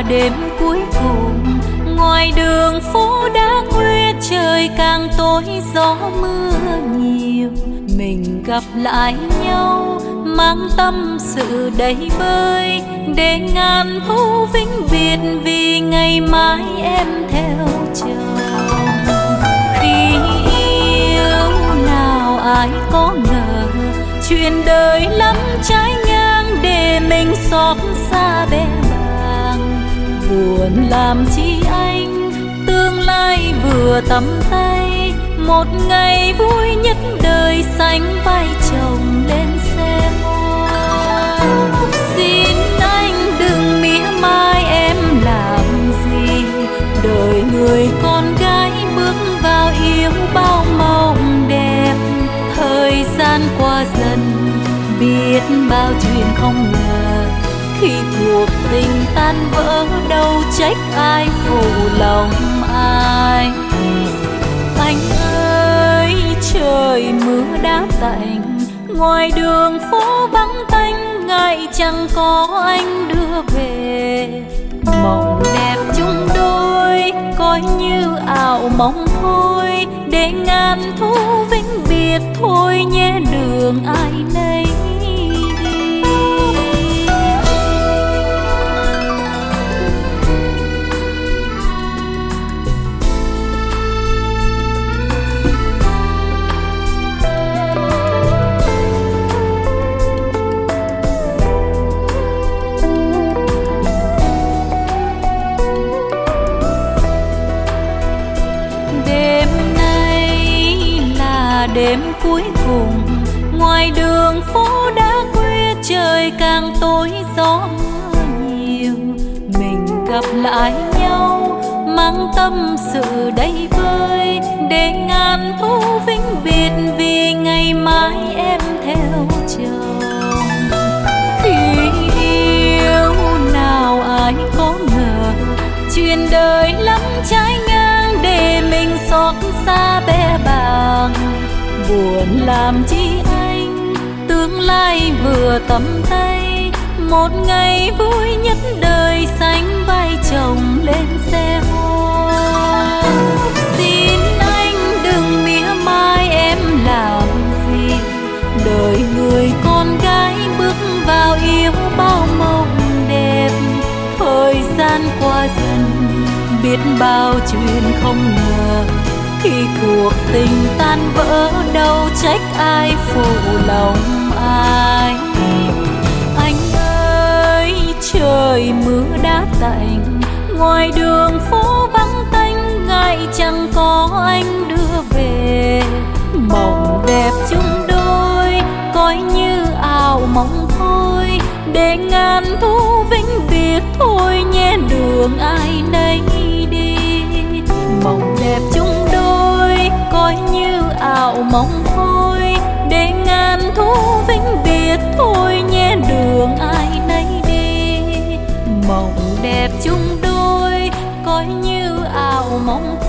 đêm cuối cùng, ngoài đường phố đã khuya trời càng tối gió mưa nhiều. Mình gặp lại nhau mang tâm sự đầy vơi, để ngàn thu vĩnh biệt vì ngày mai em theo chồng. Khi yêu nào ai có ngờ chuyện đời lắm trái ngang, để mình xót xa bé bàng. Buồn làm chi anh, tương lai vừa tầm tay, một ngày vui nhất đời sánh vai chồng lên xe hoa. Xin anh đừng mỉa mai em làm gì, đời người con gái bước vào yêu bao mộng đẹp. Thời gian qua dần biết bao chuyện không ngờ, khi cuộc tình tan vỡ đâu trách ai phụ lòng ai. Anh ơi trời mưa đã tạnh, ngoài đường phố vắng tanh, ngại chẳng có anh đưa về. Mộng đẹp chung đôi coi như ảo mộng thôi, để ngàn thu vĩnh biệt thôi nhé đường ai nấy. Đêm cuối cùng, ngoài đường phố đã khuya trời càng tối gió mưa nhiều. Mình gặp lại nhau mang tâm sự đầy vơi, để ngàn thu vĩnh biệt vì ngày mai em theo chồng. Khi yêu nào ai có ngờ chuyện đời lắm trái ngang, để mình xót xa bé bàng. Buồn làm chi anh, tương lai vừa tầm tay, một ngày vui nhất đời sánh vai chồng lên xe hoa. Xin anh đừng mỉa mai em làm gì, đời người con gái bước vào yêu bao mộng đẹp. Thời gian qua dần biết bao chuyện không ngờ, khi cuộc tình tan vỡ đâu trách ai phụ lòng ai. Anh ơi trời mưa đã tạnh, ngoài đường phố vắng tanh, ngại chẳng có anh đưa về. Mộng đẹp chung đôi coi như ảo mộng thôi, để ngàn thu vĩnh biệt thôi nhé đường ai nấy đi. Mộng đẹp chung đôi coi như ảo mộng thôi, để ngàn thu vĩnh biệt thôi nhé đường ai nấy đi. Mộng đẹp chung đôi coi như ảo mộng thôi.